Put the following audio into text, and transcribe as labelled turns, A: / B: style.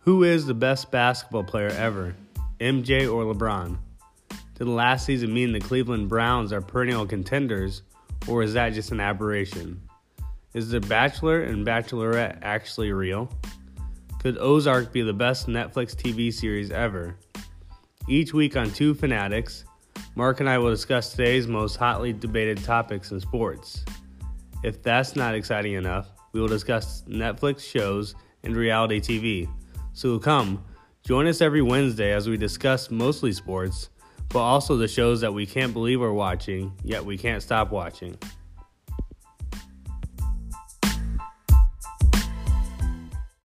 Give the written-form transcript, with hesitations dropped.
A: Who is the best basketball player ever, MJ or LeBron? Did last season mean the Cleveland Browns are perennial contenders, or is that just an aberration? Is The Bachelor and Bachelorette actually real? Could Ozark be the best Netflix TV series ever? Each week on Two Fanatics, Mark and I will discuss today's most hotly debated topics in sports. If that's not exciting enough, we will discuss Netflix shows and reality TV. So come, join us every Wednesday as we discuss mostly sports, but also the shows that we can't believe we're watching, yet we can't stop watching.